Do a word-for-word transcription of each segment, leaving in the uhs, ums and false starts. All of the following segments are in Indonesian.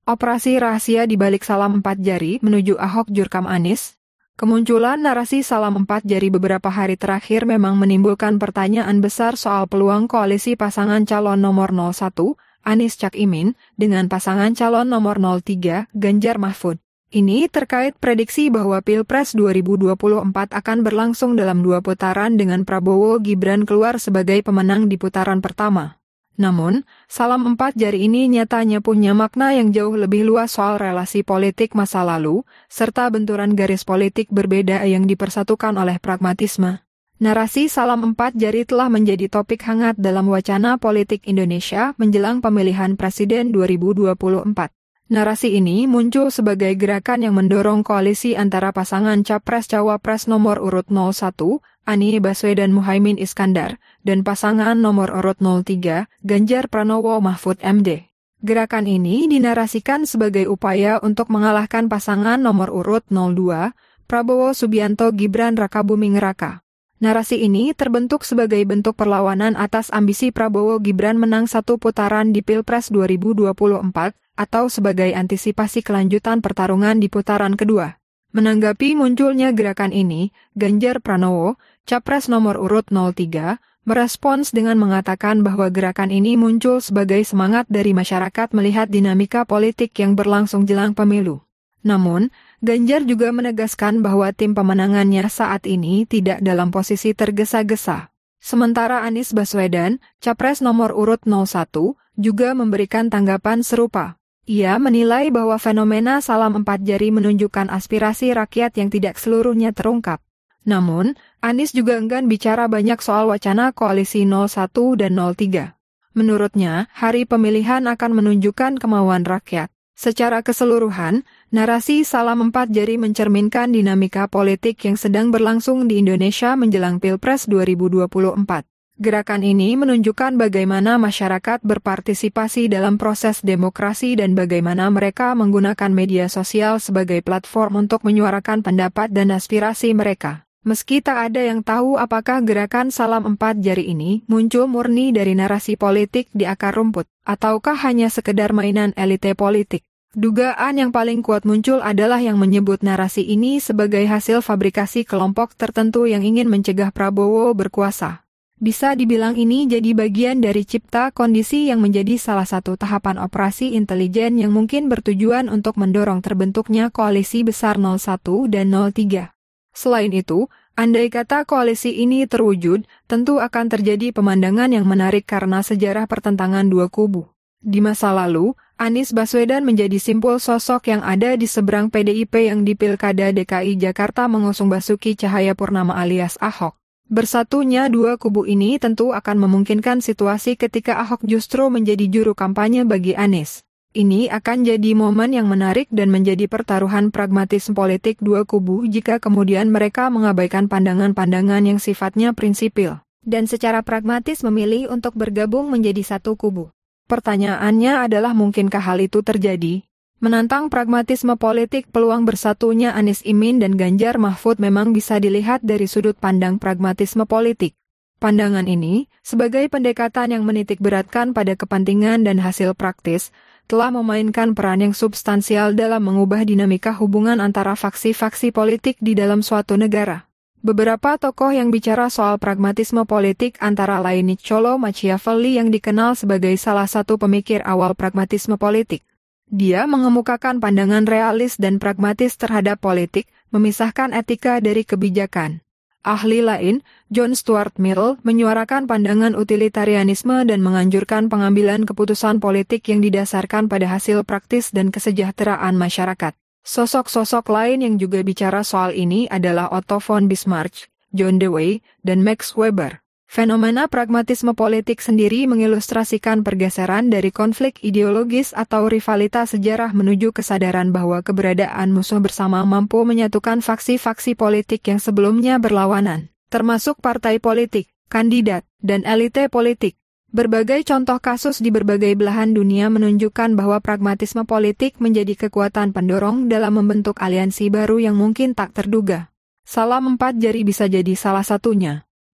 Operasi rahasia di balik salam empat jari menuju Ahok Jurkam Anies. Kemunculan narasi salam empat jari beberapa hari terakhir memang menimbulkan pertanyaan besar soal peluang koalisi pasangan calon nomor nol satu, Anies Cak Imin, dengan pasangan calon nomor nol tiga, Ganjar Mahfud. Ini terkait prediksi bahwa Pilpres dua ribu dua puluh empat akan berlangsung dalam dua putaran dengan Prabowo Gibran keluar sebagai pemenang di putaran pertama. Namun, salam empat jari ini nyatanya punya makna yang jauh lebih luas soal relasi politik masa lalu, serta benturan garis politik berbeda yang dipersatukan oleh pragmatisme. Narasi salam empat jari telah menjadi topik hangat dalam wacana politik Indonesia menjelang pemilihan presiden dua ribu dua puluh empat. Narasi ini muncul sebagai gerakan yang mendorong koalisi antara pasangan Capres-Cawapres nomor urut nol satu, Anies Baswedan Muhaimin Iskandar, dan pasangan nomor urut nol tiga, Ganjar Pranowo Mahfud M D. Gerakan ini dinarasikan sebagai upaya untuk mengalahkan pasangan nomor urut nol dua, Prabowo Subianto Gibran Rakabuming Raka. Narasi ini terbentuk sebagai bentuk perlawanan atas ambisi Prabowo Gibran menang satu putaran di Pilpres dua ribu dua puluh empat, atau sebagai antisipasi kelanjutan pertarungan di putaran kedua. Menanggapi munculnya gerakan ini, Ganjar Pranowo, Capres nomor urut nol tiga, merespons dengan mengatakan bahwa gerakan ini muncul sebagai semangat dari masyarakat melihat dinamika politik yang berlangsung jelang pemilu. Namun, Ganjar juga menegaskan bahwa tim pemenangannya saat ini tidak dalam posisi tergesa-gesa. Sementara Anies Baswedan, Capres nomor urut nol satu, juga memberikan tanggapan serupa. Ia menilai bahwa fenomena salam empat jari menunjukkan aspirasi rakyat yang tidak seluruhnya terungkap. Namun, Anies juga enggan bicara banyak soal wacana koalisi nol satu dan nol tiga. Menurutnya, hari pemilihan akan menunjukkan kemauan rakyat. Secara keseluruhan, narasi salam empat jari mencerminkan dinamika politik yang sedang berlangsung di Indonesia menjelang Pilpres dua ribu dua puluh empat. Gerakan ini menunjukkan bagaimana masyarakat berpartisipasi dalam proses demokrasi dan bagaimana mereka menggunakan media sosial sebagai platform untuk menyuarakan pendapat dan aspirasi mereka. Meski tak ada yang tahu apakah gerakan salam empat jari ini muncul murni dari narasi politik di akar rumput, ataukah hanya sekedar mainan elite politik. Dugaan yang paling kuat muncul adalah yang menyebut narasi ini sebagai hasil fabrikasi kelompok tertentu yang ingin mencegah Prabowo berkuasa. Bisa dibilang ini jadi bagian dari cipta kondisi yang menjadi salah satu tahapan operasi intelijen yang mungkin bertujuan untuk mendorong terbentuknya koalisi besar nol satu dan nol tiga. Selain itu, andai kata koalisi ini terwujud, tentu akan terjadi pemandangan yang menarik karena sejarah pertentangan dua kubu. Di masa lalu, Anies Baswedan menjadi simpul sosok yang ada di seberang P D I P yang di Pilkada D K I Jakarta mengusung Basuki Cahayapurnama alias Ahok. Bersatunya dua kubu ini tentu akan memungkinkan situasi ketika Ahok justru menjadi juru kampanye bagi Anies. Ini akan jadi momen yang menarik dan menjadi pertaruhan pragmatisme politik dua kubu jika kemudian mereka mengabaikan pandangan-pandangan yang sifatnya prinsipil, dan secara pragmatis memilih untuk bergabung menjadi satu kubu. Pertanyaannya adalah mungkinkah hal itu terjadi? Menantang pragmatisme politik, peluang bersatunya Anies Imin dan Ganjar Mahfud memang bisa dilihat dari sudut pandang pragmatisme politik. Pandangan ini, sebagai pendekatan yang menitik beratkan pada kepentingan dan hasil praktis, telah memainkan peran yang substansial dalam mengubah dinamika hubungan antara faksi-faksi politik di dalam suatu negara. Beberapa tokoh yang bicara soal pragmatisme politik antara lain Niccolò Machiavelli yang dikenal sebagai salah satu pemikir awal pragmatisme politik. Dia mengemukakan pandangan realis dan pragmatis terhadap politik, memisahkan etika dari kebijakan. Ahli lain, John Stuart Mill, menyuarakan pandangan utilitarianisme dan menganjurkan pengambilan keputusan politik yang didasarkan pada hasil praktis dan kesejahteraan masyarakat. Sosok-sosok lain yang juga bicara soal ini adalah Otto von Bismarck, John Dewey, dan Max Weber. Fenomena pragmatisme politik sendiri mengilustrasikan pergeseran dari konflik ideologis atau rivalitas sejarah menuju kesadaran bahwa keberadaan musuh bersama mampu menyatukan faksi-faksi politik yang sebelumnya berlawanan, termasuk partai politik, kandidat, dan elite politik. Berbagai contoh kasus di berbagai belahan dunia menunjukkan bahwa pragmatisme politik menjadi kekuatan pendorong dalam membentuk aliansi baru yang mungkin tak terduga. Salam empat jari bisa jadi salah satunya.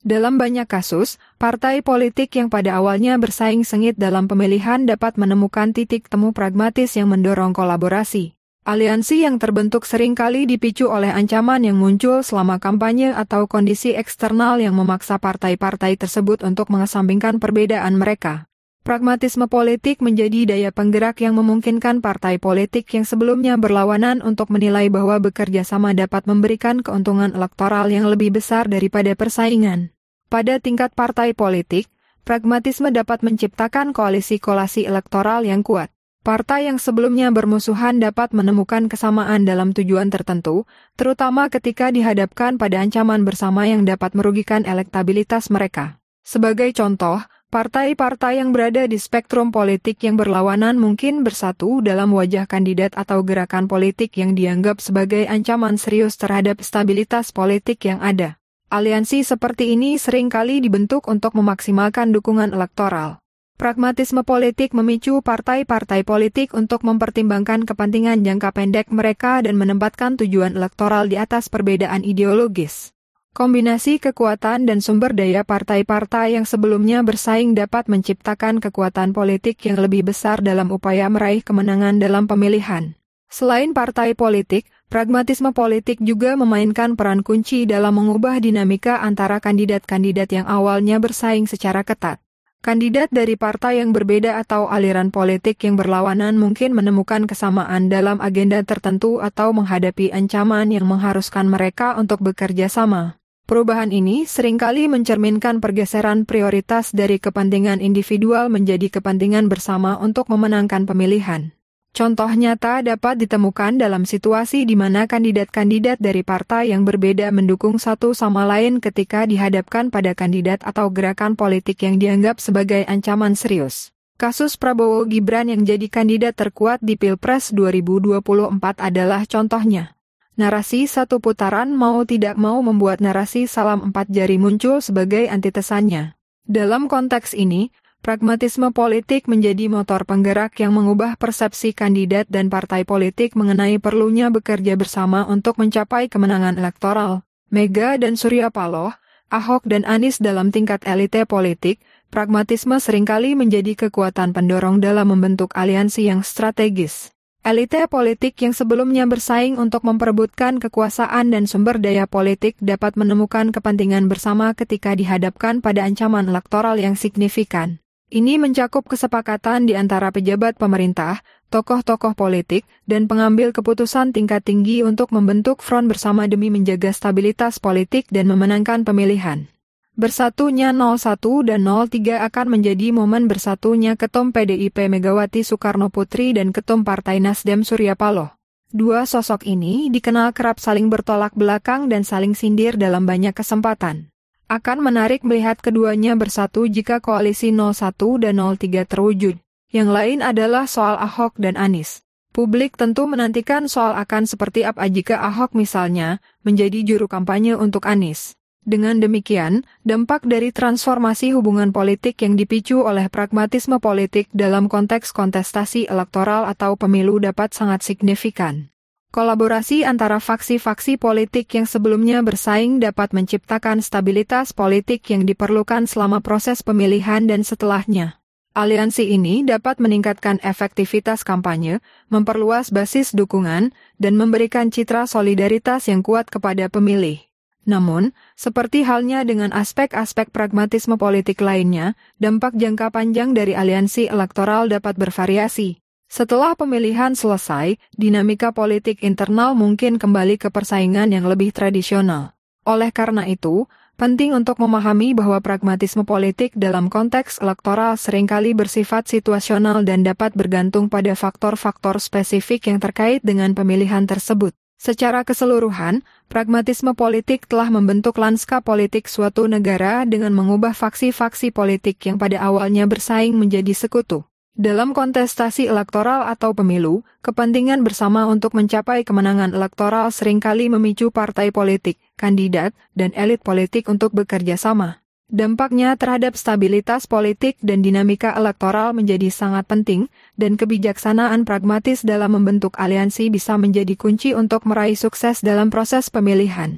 Dalam banyak kasus, partai politik yang pada awalnya bersaing sengit dalam pemilihan dapat menemukan titik temu pragmatis yang mendorong kolaborasi. Aliansi yang terbentuk seringkali dipicu oleh ancaman yang muncul selama kampanye atau kondisi eksternal yang memaksa partai-partai tersebut untuk mengesampingkan perbedaan mereka. Pragmatisme politik menjadi daya penggerak yang memungkinkan partai politik yang sebelumnya berlawanan untuk menilai bahwa bekerja sama dapat memberikan keuntungan elektoral yang lebih besar daripada persaingan. Pada tingkat partai politik, pragmatisme dapat menciptakan koalisi-koalisi elektoral yang kuat. Partai yang sebelumnya bermusuhan dapat menemukan kesamaan dalam tujuan tertentu, terutama ketika dihadapkan pada ancaman bersama yang dapat merugikan elektabilitas mereka. Sebagai contoh, partai-partai yang berada di spektrum politik yang berlawanan mungkin bersatu dalam wajah kandidat atau gerakan politik yang dianggap sebagai ancaman serius terhadap stabilitas politik yang ada. Aliansi seperti ini seringkali dibentuk untuk memaksimalkan dukungan elektoral. Pragmatisme politik memicu partai-partai politik untuk mempertimbangkan kepentingan jangka pendek mereka dan menempatkan tujuan elektoral di atas perbedaan ideologis. Kombinasi kekuatan dan sumber daya partai-partai yang sebelumnya bersaing dapat menciptakan kekuatan politik yang lebih besar dalam upaya meraih kemenangan dalam pemilihan. Selain partai politik, pragmatisme politik juga memainkan peran kunci dalam mengubah dinamika antara kandidat-kandidat yang awalnya bersaing secara ketat. Kandidat dari partai yang berbeda atau aliran politik yang berlawanan mungkin menemukan kesamaan dalam agenda tertentu atau menghadapi ancaman yang mengharuskan mereka untuk bekerja sama. Perubahan ini seringkali mencerminkan pergeseran prioritas dari kepentingan individual menjadi kepentingan bersama untuk memenangkan pemilihan. Contoh nyata dapat ditemukan dalam situasi di mana kandidat-kandidat dari partai yang berbeda mendukung satu sama lain ketika dihadapkan pada kandidat atau gerakan politik yang dianggap sebagai ancaman serius. Kasus Prabowo Gibran yang jadi kandidat terkuat di Pilpres dua ribu dua puluh empat adalah contohnya. Narasi satu putaran mau tidak mau membuat narasi salam empat jari muncul sebagai antitesannya. Dalam konteks ini, pragmatisme politik menjadi motor penggerak yang mengubah persepsi kandidat dan partai politik mengenai perlunya bekerja bersama untuk mencapai kemenangan elektoral. Mega dan Surya Paloh, Ahok dan Anies dalam tingkat elite politik, pragmatisme seringkali menjadi kekuatan pendorong dalam membentuk aliansi yang strategis. Elite politik yang sebelumnya bersaing untuk memperebutkan kekuasaan dan sumber daya politik dapat menemukan kepentingan bersama ketika dihadapkan pada ancaman elektoral yang signifikan. Ini mencakup kesepakatan di antara pejabat pemerintah, tokoh-tokoh politik, dan pengambil keputusan tingkat tinggi untuk membentuk front bersama demi menjaga stabilitas politik dan memenangkan pemilihan. Bersatunya nol satu dan nol tiga akan menjadi momen bersatunya Ketum P D I P Megawati Soekarnoputri dan Ketum Partai Nasdem Surya Paloh. Dua sosok ini dikenal kerap saling bertolak belakang dan saling sindir dalam banyak kesempatan. Akan menarik melihat keduanya bersatu jika koalisi nol satu dan nol tiga terwujud. Yang lain adalah soal Ahok dan Anies. Publik tentu menantikan soal akan seperti apa jika Ahok misalnya menjadi juru kampanye untuk Anies. Dengan demikian, dampak dari transformasi hubungan politik yang dipicu oleh pragmatisme politik dalam konteks kontestasi elektoral atau pemilu dapat sangat signifikan. Kolaborasi antara faksi-faksi politik yang sebelumnya bersaing dapat menciptakan stabilitas politik yang diperlukan selama proses pemilihan dan setelahnya. Aliansi ini dapat meningkatkan efektivitas kampanye, memperluas basis dukungan, dan memberikan citra solidaritas yang kuat kepada pemilih. Namun, seperti halnya dengan aspek-aspek pragmatisme politik lainnya, dampak jangka panjang dari aliansi elektoral dapat bervariasi. Setelah pemilihan selesai, dinamika politik internal mungkin kembali ke persaingan yang lebih tradisional. Oleh karena itu, penting untuk memahami bahwa pragmatisme politik dalam konteks elektoral seringkali bersifat situasional dan dapat bergantung pada faktor-faktor spesifik yang terkait dengan pemilihan tersebut. Secara keseluruhan, pragmatisme politik telah membentuk lanskap politik suatu negara dengan mengubah faksi-faksi politik yang pada awalnya bersaing menjadi sekutu. Dalam kontestasi elektoral atau pemilu, kepentingan bersama untuk mencapai kemenangan elektoral seringkali memicu partai politik, kandidat, dan elit politik untuk bekerja sama. Dampaknya terhadap stabilitas politik dan dinamika elektoral menjadi sangat penting, dan kebijaksanaan pragmatis dalam membentuk aliansi bisa menjadi kunci untuk meraih sukses dalam proses pemilihan.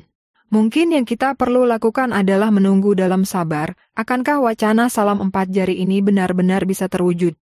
Mungkin yang kita perlu lakukan adalah menunggu dalam sabar, akankah wacana salam empat jari ini benar-benar bisa terwujud?